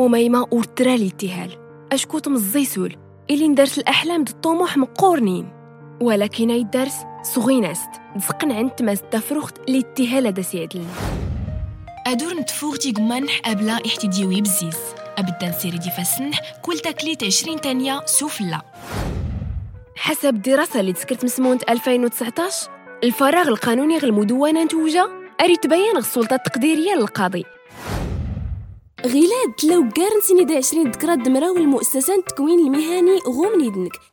وميمة ورترا الاتهال أشكوت مزي سول إلي ندرس الأحلام د الطموح مقورنين ولكن يدرس صغيناست دزقن عند تماس دافروخت الاتهال هذا سيد لنا أدور نتفوغتي قمانح أبلا احتديوي بزيز أبدا نسيري دي فاسنح كل تكليت 20 تانية سوفلا. حسب دراسة اللي تذكرت مسمونة 2019 الفراغ القانوني غير المدونة نتوجه أري تبين السلطة التقديرية للقاضي غيلاد لو قارن سنة 20 ذكرى دمراو المؤسسات التكوين المهني غوم ندنك